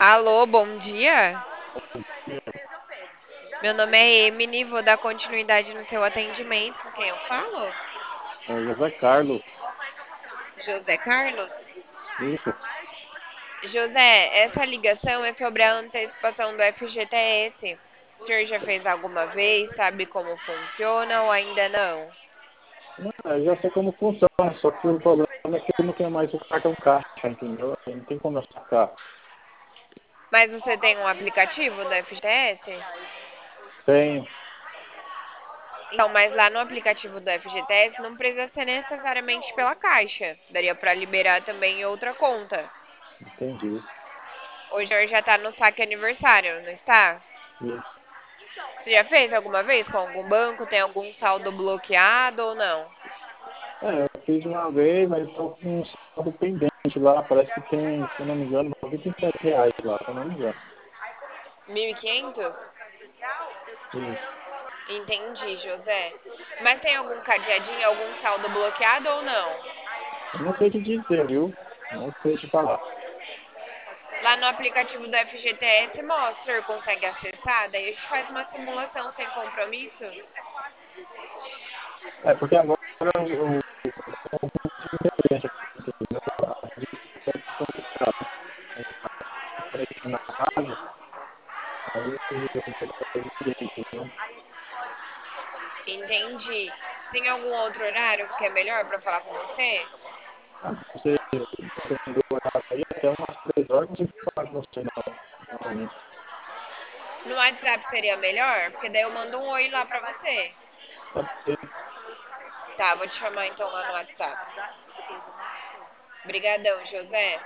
Alô, bom dia. Meu nome é Emily, vou dar continuidade no seu atendimento. Com quem eu falo? É José Carlos. José Carlos? Isso. José, essa ligação é sobre a antecipação do FGTS. O senhor já fez alguma vez? Sabe como funciona ou ainda não? Não, eu já sei como funciona, só que o problema é que eu não tenho mais o cartão caixa, entendeu? Aí não tem como eu sacar. Mas você tem um aplicativo do FGTS? Tenho, Então, mas lá no aplicativo do FGTS não precisa ser necessariamente pela Caixa. Daria para liberar também em outra conta. entendi. Hoje o senhor já tá no saque aniversário, não está? Isso. Você já fez alguma vez com algum banco? Tem algum saldo bloqueado ou não? É, eu fiz uma vez, mas estou com um saldo pendente lá. Parece que tem, se eu não me engano, R$ 97 lá, se eu não me engano. 1.500? Isso. Entendi, José. Mas tem algum cadeadinho, algum saldo bloqueado ou não? Eu não sei te dizer, viu? Não sei te falar. Lá no aplicativo do FGTS mostra, o senhor consegue acessar, daí a gente faz uma simulação sem compromisso. É, porque agora eu tive diferente aqui, entendeu? A dificuldade é complicada. Aí, aparecendo na casa, aí eu vou pegar o direito, entendeu? Entendi. Tem algum outro horário que é melhor pra falar com você? Ah, você me deu uma data aí, até umas 3 horas, não consigo falar com você, não. Novamente. No WhatsApp seria melhor? Porque daí eu mando um oi lá pra você. Pode ser. Tá, vou te chamar então lá no WhatsApp. Obrigadão, José.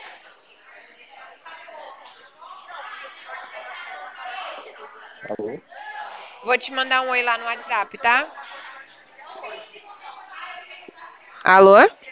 Alô? Vou te mandar um oi lá no WhatsApp, tá? Alô?